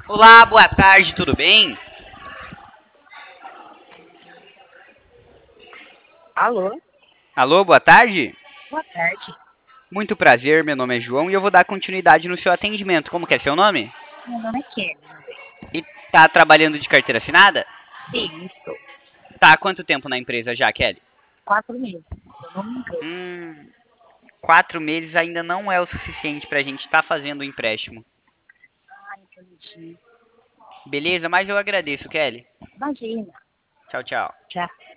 Olá, boa tarde, tudo bem? Alô, Alô, boa tarde? boa tarde. Muito prazer, meu nome é João e eu vou dar continuidade no seu atendimento. Como que é seu nome? Meu nome é Kelly, meu bem. E tá trabalhando de carteira assinada? Sim, estou. Tá há quanto tempo na empresa já, Kelly? 4 meses, se eu não me engano. Hum, 4 meses ainda não é o suficiente pra gente estar fazendo o empréstimo. Ah, entendi. Beleza? Mas eu agradeço, Kelly. Imagina. Tchau, tchau. Já.